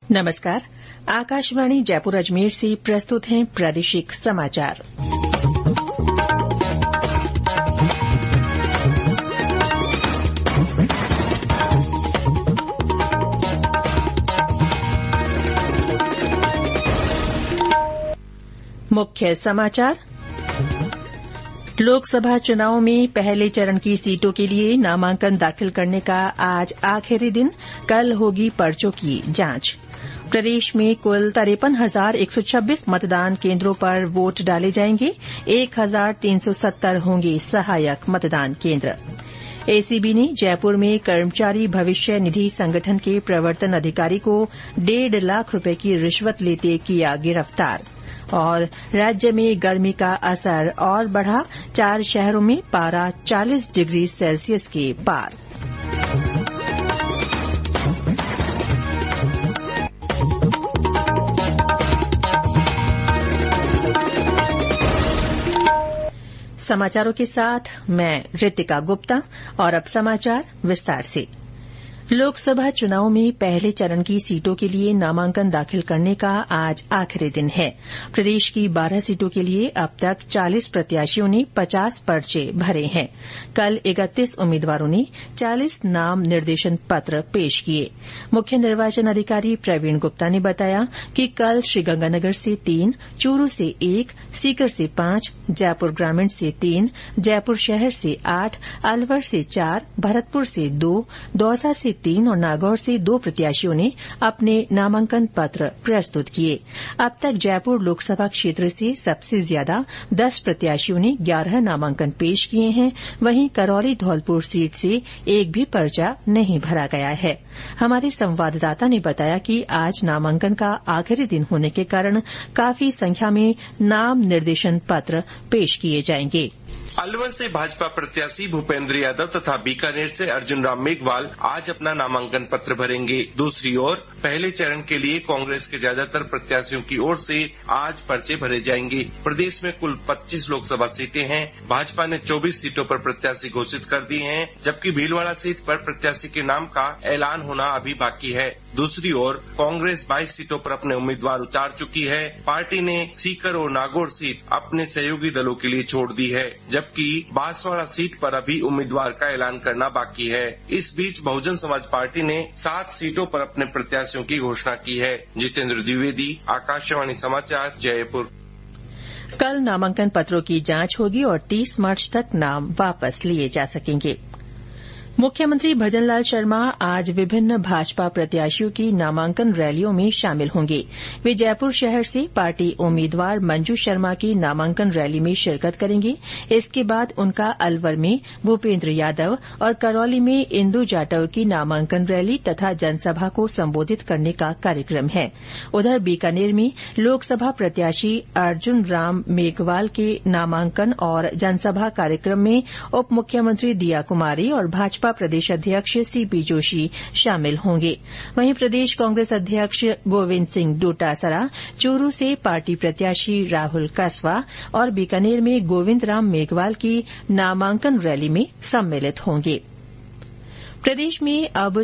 नमस्कार। आकाशवाणी जयपुर अजमेर से प्रस्तुत हैं प्रादेशिक समाचार। मुख्य समाचार। लोकसभा चुनाव में पहले चरण की सीटों के लिए नामांकन दाखिल करने का आज आखिरी दिन। कल होगी पर्चों की जांच। प्रदेश में कुल 53,126 मतदान केन्द्रों पर वोट डाले जाएंगे। 1,370 होंगे सहायक मतदान केन्द्र। एसीबी ने जयपुर में कर्मचारी भविष्य निधि संगठन के प्रवर्तन अधिकारी को 1.5 लाख रुपए की रिश्वत लेते किया गिरफ्तार। और राज्य में गर्मी का असर और बढ़ा। 4 शहरों में पारा 40 डिग्री सेल्सियस के पार। समाचारों के साथ मैं रितिका गुप्ता। और अब समाचार विस्तार से। लोकसभा चुनाव में पहले चरण की सीटों के लिए नामांकन दाखिल करने का आज आखिरी दिन है। प्रदेश की 12 सीटों के लिए अब तक 40 प्रत्याशियों ने 50 पर्चे भरे हैं। कल 31 उम्मीदवारों ने 40 नाम निर्देशन पत्र पेश किए। मुख्य निर्वाचन अधिकारी प्रवीण गुप्ता ने बताया कि कल श्रीगंगानगर से 3, चूरू से 1, सीकर से 5, जयपुर ग्रामीण से 3, जयपुर शहर से 8, अलवर से 4, भरतपुर से 2, दौसा से 3 और नागौर से 2 प्रत्याशियों ने अपने नामांकन पत्र प्रस्तुत किए। अब तक जयपुर लोकसभा क्षेत्र से सबसे ज्यादा 10 प्रत्याशियों ने 11 नामांकन पेश किए हैं। वहीं करौली धौलपुर सीट से एक भी पर्चा नहीं भरा गया है। हमारे संवाददाता ने बताया कि आज नामांकन का आखिरी दिन होने के कारण काफी संख्या में नाम निर्देशन पत्र पेश किए जाएंगे। अलवर से भाजपा प्रत्याशी भूपेंद्र यादव तथा बीकानेर से अर्जुन राम मेघवाल आज अपना नामांकन पत्र भरेंगे। दूसरी ओर पहले चरण के लिए कांग्रेस के ज्यादातर प्रत्याशियों की ओर से आज पर्चे भरे जाएंगे। प्रदेश में कुल 25 लोकसभा सीटें हैं। भाजपा ने 24 सीटों पर प्रत्याशी घोषित कर दिए हैं, जबकि भीलवाड़ा सीट पर प्रत्याशी के नाम का ऐलान होना अभी बाकी है। दूसरी ओर कांग्रेस 22 सीटों पर अपने उम्मीदवार उतार चुकी है। पार्टी ने सीकर और नागौर सीट अपने सहयोगी दलों के लिए छोड़ दी है, जबकि बांसवाड़ा सीट पर अभी उम्मीदवार का ऐलान करना बाकी है। इस बीच बहुजन समाज पार्टी ने 7 सीटों पर अपने प्रत्याशियों की घोषणा की है। जितेंद्र द्विवेदी, आकाशवाणी समाचार, जयपुर। कल नामांकन पत्रों की जांच होगी और 30 मार्च तक नाम वापस लिए जा सकेंगे। मुख्यमंत्री भजनलाल शर्मा आज विभिन्न भाजपा प्रत्याशियों की नामांकन रैलियों में शामिल होंगे। वे जयपुर शहर से पार्टी उम्मीदवार मंजू शर्मा की नामांकन रैली में शिरकत करेंगे। इसके बाद उनका अलवर में भूपेंद्र यादव और करौली में इंदु जाटव की नामांकन रैली तथा जनसभा को संबोधित करने का कार्यक्रम है। उधर बीकानेर में लोकसभा प्रत्याशी अर्जुन राम मेघवाल के नामांकन और जनसभा कार्यक्रम में उप मुख्यमंत्री दिया कुमारी और भाजपा प्रदेश अध्यक्ष सीपी जोशी शामिल होंगे। वहीं प्रदेश कांग्रेस अध्यक्ष गोविंद सिंह डोटासरा, चूरू से पार्टी प्रत्याशी राहुल कसवा और बीकानेर में गोविंद राम मेघवाल की नामांकन रैली में सम्मिलित होंगे। प्रदेश में अब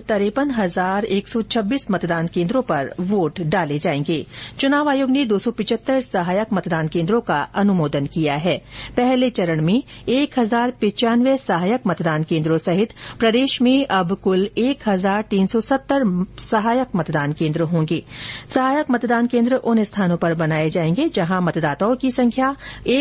53,126 मतदान केन्द्रों पर वोट डाले जाएंगे। चुनाव आयोग ने 275 सहायक मतदान केन्द्रों का अनुमोदन किया है। पहले चरण में 1,095 सहायक मतदान केन्द्रों सहित प्रदेश में अब कुल 1,370 सहायक मतदान केन्द्र होंगे। सहायक मतदान केन्द्र उन स्थानों पर बनाए जाएंगे जहां मतदाताओं की संख्या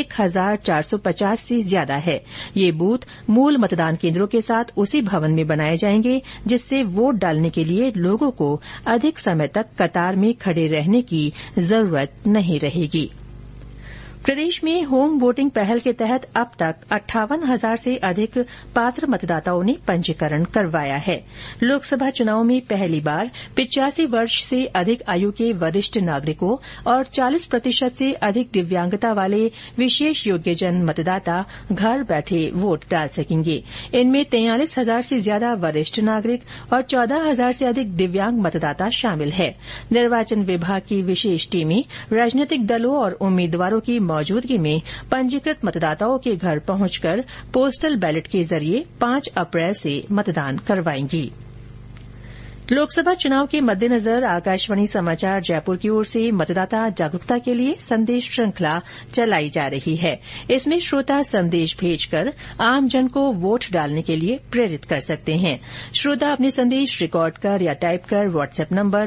1,450 से ज्यादा है। ये बूथ मूल मतदान केन्द्रों के साथ उसी भवन में बनाए जाएंगे, जिससे वोट डालने के लिए लोगों को अधिक समय तक कतार में खड़े रहने की जरूरत नहीं रहेगी। प्रदेश में होम वोटिंग पहल के तहत अब तक 58,000 से अधिक पात्र मतदाताओं ने पंजीकरण करवाया है। लोकसभा चुनाव में पहली बार 85 वर्ष से अधिक आयु के वरिष्ठ नागरिकों और 40% से अधिक दिव्यांगता वाले विशेष योग्यजन मतदाता घर बैठे वोट डाल सकेंगे। इनमें 43,000 से ज्यादा वरिष्ठ नागरिक और 14,000 से अधिक दिव्यांग मतदाता शामिल है। निर्वाचन विभाग की विशेष टीमें राजनीतिक दलों और उम्मीदवारों की मौजूदगी में पंजीकृत मतदाताओं के घर पहुंचकर पोस्टल बैलेट के जरिए 5 अप्रैल से मतदान करवाएंगी। लोकसभा चुनाव के मद्देनजर आकाशवाणी समाचार जयपुर की ओर से मतदाता जागरूकता के लिए संदेश श्रृंखला चलाई जा रही है। इसमें श्रोता संदेश भेजकर आमजन को वोट डालने के लिए प्रेरित कर सकते हैं। श्रोता अपने संदेश रिकॉर्ड कर या टाइप कर व्हाट्सएप नंबर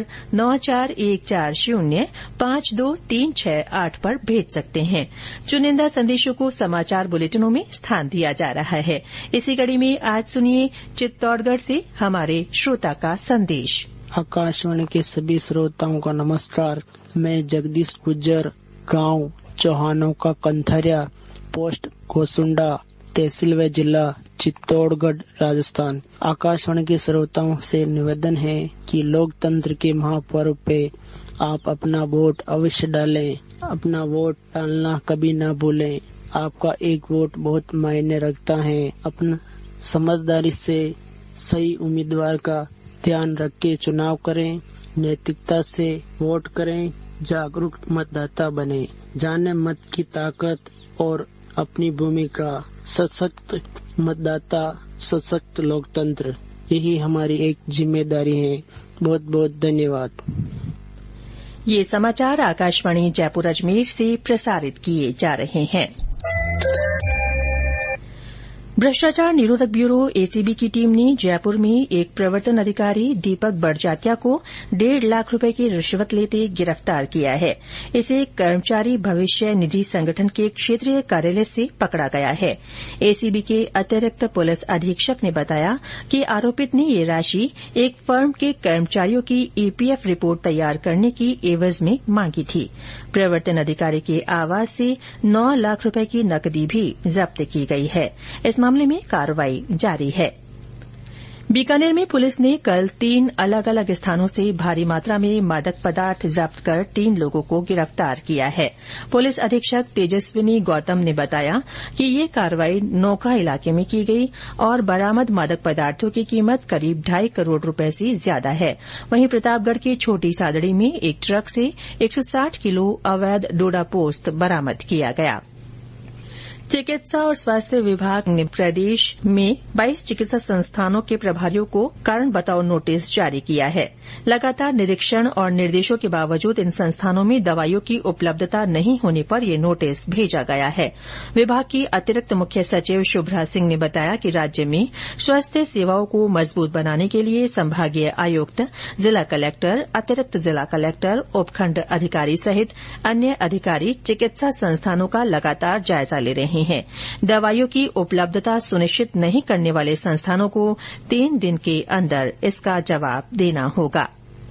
9414052368 पर भेज सकते हैं। चुनिंदा संदेशों को समाचार बुलेटिनों में स्थान दिया जा रहा है। इसी कड़ी में आज सुनिए चित्तौड़गढ़ से हमारे श्रोता का संदेश। आकाशवाणी के सभी श्रोताओं का नमस्कार। मैं जगदीश गुज्जर, गांव चौहानों का कंथरिया, पोस्ट गोसुंडा, तहसील व जिला चित्तौड़गढ़, राजस्थान। आकाशवाणी के श्रोताओं से निवेदन है कि लोकतंत्र के महापर्व पे आप अपना वोट अवश्य डालें। अपना वोट डालना कभी न भूलें। आपका एक वोट बहुत मायने रखता है। अपना समझदारी से सही उम्मीदवार का ध्यान रख के चुनाव करें। नैतिकता से वोट करें। जागरूक मतदाता बने। जाने मत की ताकत और अपनी भूमिका। सशक्त मतदाता, सशक्त लोकतंत्र, यही हमारी एक जिम्मेदारी है। बहुत बहुत धन्यवाद। ये समाचार आकाशवाणी जयपुर अजमेर से प्रसारित किए जा रहे हैं। भ्रष्टाचार निरोधक ब्यूरो एसीबी की टीम ने जयपुर में एक प्रवर्तन अधिकारी दीपक बड़जात्या को 1.5 लाख रुपए की रिश्वत लेते गिरफ्तार किया है। इसे कर्मचारी भविष्य निधि संगठन के क्षेत्रीय कार्यालय से पकड़ा गया है। एसीबी के अतिरिक्त पुलिस अधीक्षक ने बताया कि आरोपित ने ये राशि एक फर्म के कर्मचारियों की ईपीएफ रिपोर्ट तैयार करने की एवज में मांगी थी। प्रवर्तन अधिकारी के आवास से 9 लाख रुपए की नकदी भी जब्त की गई है। इस मामले में कार्रवाई जारी है। बीकानेर में पुलिस ने कल 3 अलग अलग स्थानों से भारी मात्रा में मादक पदार्थ जब्त कर 3 लोगों को गिरफ्तार किया है। पुलिस अधीक्षक तेजस्विनी गौतम ने बताया कि ये कार्रवाई नौका इलाके में की गई और बरामद मादक पदार्थों की कीमत करीब 2.5 करोड़ रुपए से ज्यादा है। वहीं प्रतापगढ़ के छोटी सादड़ी में एक ट्रक से 160 किलो अवैध डोडा पोस्त बरामद किया गया। चिकित्सा और स्वास्थ्य विभाग ने प्रदेश में 22 चिकित्सा संस्थानों के प्रभारियों को कारण बताओ नोटिस जारी किया है। लगातार निरीक्षण और निर्देशों के बावजूद इन संस्थानों में दवाइयों की उपलब्धता नहीं होने पर यह नोटिस भेजा गया है। विभाग की अतिरिक्त मुख्य सचिव शुभ्रा सिंह ने बताया कि राज्य में स्वास्थ्य सेवाओं को मजबूत बनाने के लिए संभागीय आयुक्त, जिला कलेक्टर, अतिरिक्त जिला कलेक्टर, उपखंड अधिकारी सहित अन्य अधिकारी चिकित्सा संस्थानों का लगातार जायजा ले रहे हैं। दवाइयों की उपलब्धता सुनिश्चित नहीं करने वाले संस्थानों को 3 दिन के अंदर इसका जवाब देना होगा।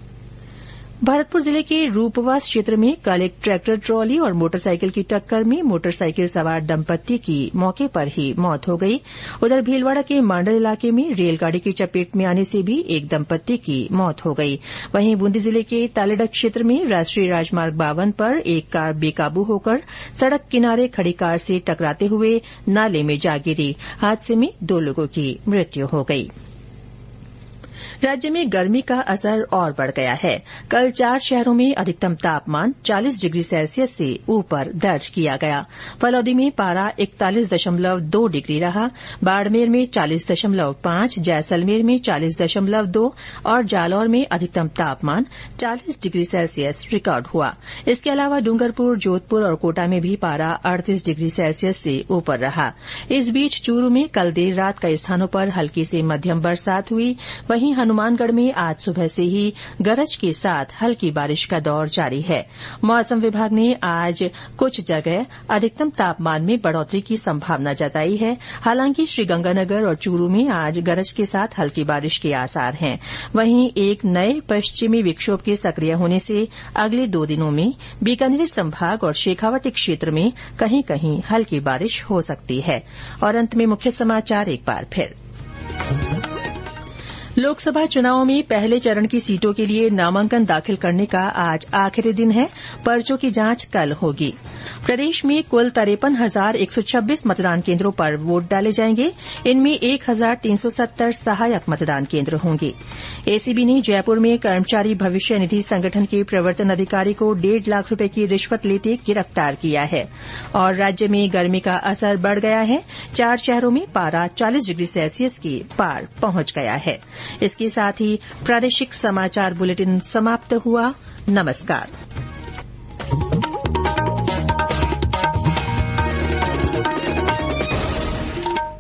भरतपुर जिले के रूपवास क्षेत्र में कल एक ट्रैक्टर ट्रॉली और मोटरसाइकिल की टक्कर में मोटरसाइकिल सवार दंपत्ति की मौके पर ही मौत हो गई। उधर भीलवाड़ा के मांडल इलाके में रेलगाड़ी की चपेट में आने से भी एक दंपत्ति की मौत हो गई। वहीं बूंदी जिले के तालेडक क्षेत्र में राष्ट्रीय राजमार्ग 52 पर एक कार बेकाबू होकर सड़क किनारे खड़ी कार से टकराते हुए नाले में जा गिरी। हादसे में 2 लोगों की मृत्यु हो गई। राज्य में गर्मी का असर और बढ़ गया है। कल 4 शहरों में अधिकतम तापमान 40 डिग्री सेल्सियस से ऊपर दर्ज किया गया। फलौदी में पारा 41.2 डिग्री रहा। बाड़मेर में 40.5, जैसलमेर में 40.2 और जालौर में अधिकतम तापमान 40 डिग्री सेल्सियस रिकॉर्ड हुआ। इसके अलावा डूंगरपुर, जोधपुर और कोटा में भी पारा 38 डिग्री सेल्सियस से ऊपर रहा। इस बीच चूरू में कल देर रात कई स्थानों पर हल्की से मध्यम बरसात हुई। वहीं हनुमानगढ़ में आज सुबह से ही गरज के साथ हल्की बारिश का दौर जारी है। मौसम विभाग ने आज कुछ जगह अधिकतम तापमान में बढ़ोतरी की संभावना जताई है। हालांकि श्रीगंगानगर और चूरू में आज गरज के साथ हल्की बारिश के आसार हैं। वहीं एक नए पश्चिमी विक्षोभ के सक्रिय होने से अगले 2 दिनों में बीकानेर संभाग और शेखावाटी क्षेत्र में कहीं कहीं हल्की बारिश हो सकती है। और अंत में मुख्य समाचार एक बार फिर। लोकसभा चुनाव में पहले चरण की सीटों के लिए नामांकन दाखिल करने का आज आखिरी दिन है। पर्चों की जांच कल होगी। प्रदेश में कुल 53,126 मतदान केन्द्रों पर वोट डाले जाएंगे। इनमें 1,370 सहायक मतदान केन्द्र होंगे। एसीबी ने जयपुर में कर्मचारी भविष्य निधि संगठन के प्रवर्तन अधिकारी को 1.5 लाख रुपए की रिश्वत लेते गिरफ्तार किया है। और राज्य में गर्मी का असर बढ़ गया है। 4 शहरों में पारा 40 डिग्री सेल्सियस के पार पहुंच गया है। इसके साथ ही प्रादेशिक समाचार बुलेटिन समाप्त हुआ। नमस्कार।